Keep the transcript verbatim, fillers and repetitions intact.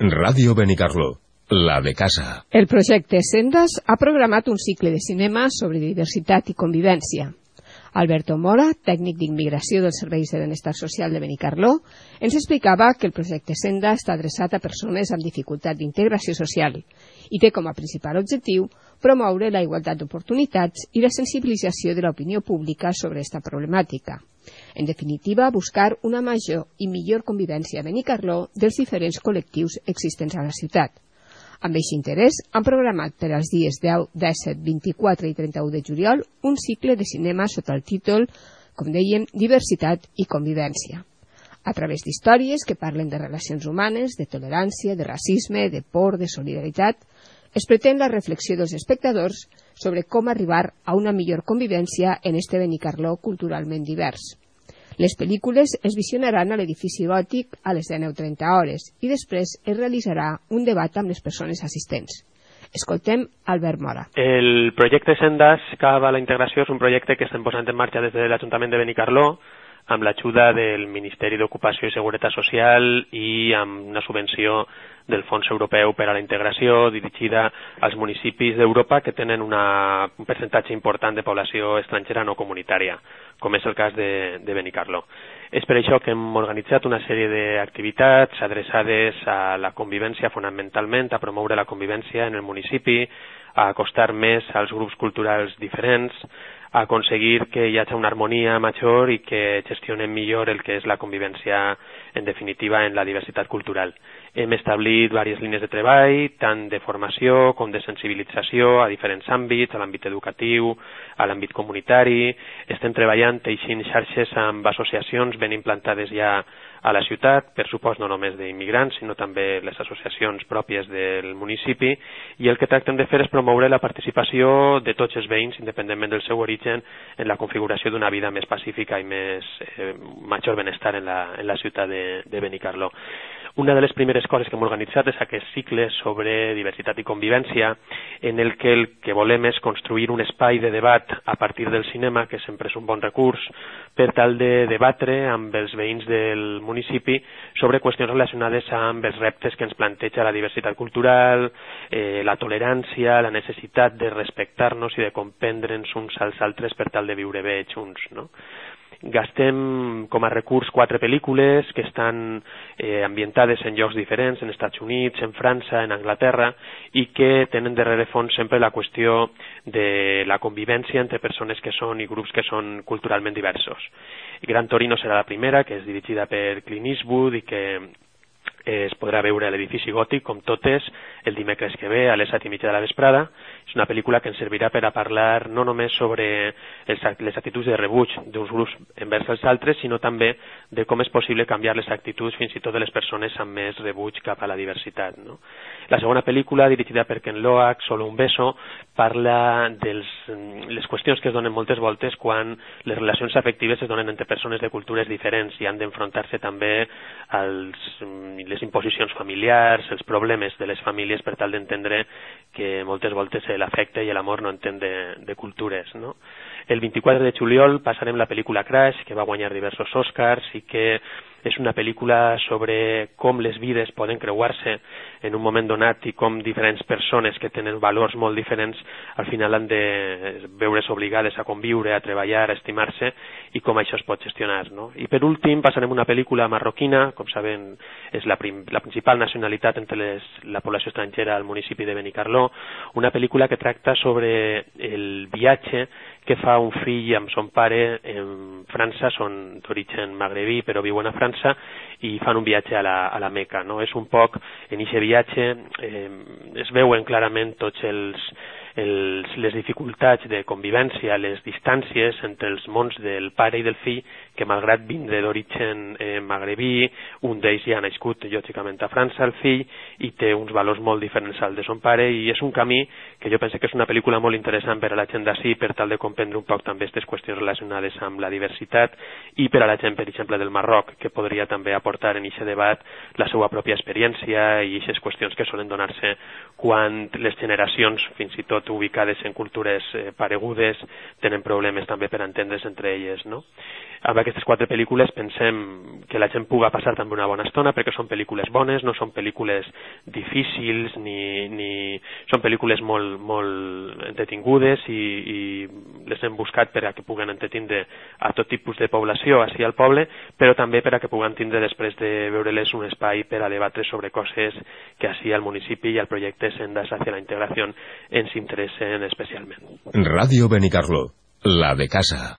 Ràdio Benicarló, la de casa. El projecte Sendes ha programat un cicle de cinema sobre diversitat i convivència. Alberto Mora, tècnic d'immigració dels serveis de benestar social de Benicarló, ens explicava que el projecte Senda està adreçat a persones amb dificultat d'integració social i té com a principal objectiu promoure la igualtat d'oportunitats i la sensibilització de l'opinió pública sobre aquesta problemàtica. En definitiva, buscar una major i millor convivència a Benicarló dels diferents col·lectius existents a la ciutat. Amb aquest interès, han programat per als dies deu, disset, vint-i-quatre i trenta-u de juliol un cicle de cinema sota el títol, com dèiem, Diversitat i Convivència. A través d'històries que parlen de relacions humanes, de tolerància, de racisme, de por, de solidaritat, es pretén la reflexió dels espectadors sobre com arribar a una millor convivència en este Benicarló culturalment divers. Les pel·lícules es visionaran a l'edifici gòtic a les dinou trenta hores i després es realitzarà un debat amb les persones assistents. Escoltem Albert Mora. El projecte Sendes Cava la Integració és un projecte que estem posant en marxa des de l'Ajuntament de Benicarló amb l'ajuda del Ministeri d'Ocupació i Seguretat Social i amb una subvenció del Fons Europeu per a la Integració dirigida als municipis d'Europa que tenen una, un percentatge important de població estrangera no comunitària, com és el cas de, de Benicarló. És per això que hem organitzat una sèrie d'activitats adreçades a la convivència fonamentalment, a promoure la convivència en el municipi, a acostar més als grups culturals diferents, a aconseguir que hi hagi una harmonia major i que gestionem millor el que és la convivència, en definitiva, en la diversitat cultural. Hem establit diverses línies de treball, tant de formació com de sensibilització a diferents àmbits, a l'àmbit educatiu, a l'àmbit comunitari. Estem treballant teixint xarxes amb associacions ben implantades ja a la ciutat, per supost no només d'immigrants, sinó també les associacions pròpies del municipi, i el que tractem de fer és promoure la participació de tots els veïns, independentment del seu origen, en la configuració d'una vida més pacífica i més eh, major benestar en la, en la ciutat de, de Benicarló. Una de les primeres coses que hem organitzat és aquest cicle sobre diversitat i convivència, en el que el que volem és construir un espai de debat a partir del cinema, que sempre és un bon recurs, per tal de debatre amb els veïns del municipi sobre qüestions relacionades amb els reptes que ens planteja la diversitat cultural, eh, la tolerància, la necessitat de respectar-nos i de comprendre'ns uns als altres per tal de viure bé junts, no? Gastem com a recurs quatre pel·lícules que estan eh, ambientades en llocs diferents, en Estats Units, en França, en Anglaterra, i que tenen darrere fons sempre la qüestió de la convivència entre persones que són i grups que són culturalment diversos. Gran Torino serà la primera, que és dirigida per Clint Eastwood i que es podrà veure a l'edifici gòtic, com totes, el dimecres que ve a les set i mitja de la vesprada. És una pel·lícula que ens servirà per a parlar no només sobre els, les actituds de rebuig d'uns grups envers els altres, sinó també de com és possible canviar les actituds fins i tot de les persones amb més rebuig cap a la diversitat, no? La segona pel·lícula, dirigida per Ken Loach, Solo un beso, parla de les qüestions que es donen moltes voltes quan les relacions afectives es donen entre persones de cultures diferents i han d'enfrontar-se també als les imposicions familiars, els problemes de les famílies per tal d'entendre que moltes voltes l'afecte i l'amor no entén de, de cultures, no? El vint-i-quatre de juliol passarem la pel·lícula Crash, que va guanyar diversos Oscars i que és una pel·lícula sobre com les vides poden creuar-se en un moment donat i com diferents persones que tenen valors molt diferents al final han de veure's obligades a conviure, a treballar, a estimar-se i com això es pot gestionar, no? I per últim passarem una pel·lícula marroquina, com saben és la, prim, la principal nacionalitat entre les, la població estrangera al municipi de Benicarló, una pel·lícula que tracta sobre el viatge que fa un fill amb son pare en França, són d'origen magrebí però viuen a França i fan un viatge a la, a la Meca, no? És un poc, en aquest viatge eh, es veuen clarament tots els Els, les dificultats de convivència, les distàncies entre els mons del pare i del fill, que malgrat vindre d'origen eh, magrebí, un d'ells ja ha nascut lògicament a França, el fill, i té uns valors molt diferents al de son pare, i és un camí que jo penso que és una pel·lícula molt interessant per a la gent d'ací, per tal de comprendre un poc també aquestes qüestions relacionades amb la diversitat, i per a la gent, per exemple, del Marroc, que podria també aportar en aquest debat la seva pròpia experiència i aquestes qüestions que solen donar-se quan les generacions, fins i tot ubicades en cultures eh, paregudes, tenen problemes també per entendre's entre elles, no? Amb aquestes quatre pel·lícules pensem que la gent puga passar també una bona estona, perquè són pel·lícules bones, no són pel·lícules difícils, ni, ni... són pel·lícules molt, molt entretingudes i, i les hem buscat per a que puguen entretindre a tot tipus de població així al poble, però també per a que puguen tindre després de veure-les un espai per a debatre sobre coses que així al municipi i al projecte Sendas hacia la Integración ens interessen especialment. Ràdio Benicarló, la de casa.